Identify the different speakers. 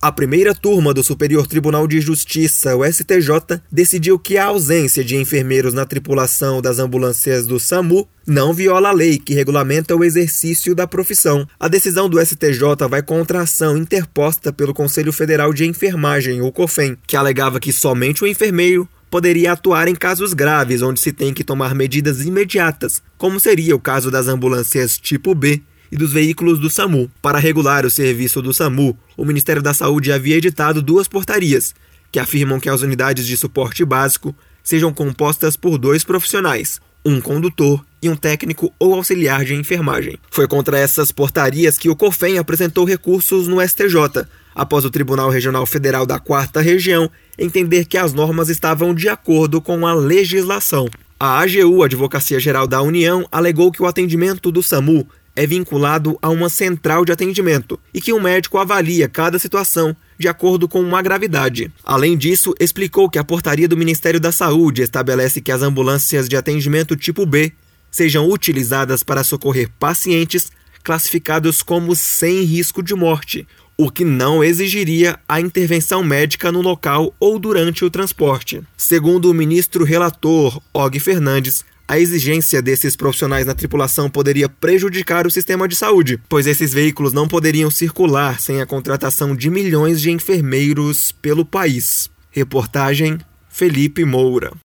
Speaker 1: A primeira turma do Superior Tribunal de Justiça, o STJ, decidiu que a ausência de enfermeiros na tripulação das ambulâncias do SAMU não viola a lei que regulamenta o exercício da profissão. A decisão do STJ vai contra a ação interposta pelo Conselho Federal de Enfermagem, o COFEN, que alegava que somente o enfermeiro poderia atuar em casos graves onde se tem que tomar medidas imediatas, como seria o caso das ambulâncias tipo B e dos veículos do SAMU. Para regular o serviço do SAMU, o Ministério da Saúde havia editado 2 portarias, que afirmam que as unidades de suporte básico sejam compostas por 2 profissionais, um condutor e um técnico ou auxiliar de enfermagem. Foi contra essas portarias que o COFEN apresentou recursos no STJ, após o Tribunal Regional Federal da 4ª Região entender que as normas estavam de acordo com a legislação. A AGU, Advocacia Geral da União, alegou que o atendimento do SAMU é vinculado a uma central de atendimento e que um médico avalia cada situação de acordo com a gravidade. Além disso, explicou que a portaria do Ministério da Saúde estabelece que as ambulâncias de atendimento tipo B sejam utilizadas para socorrer pacientes classificados como sem risco de morte, o que não exigiria a intervenção médica no local ou durante o transporte. Segundo o ministro relator, Og Fernandes, a exigência desses profissionais na tripulação poderia prejudicar o sistema de saúde, pois esses veículos não poderiam circular sem a contratação de milhões de enfermeiros pelo país. Reportagem Felipe Moura.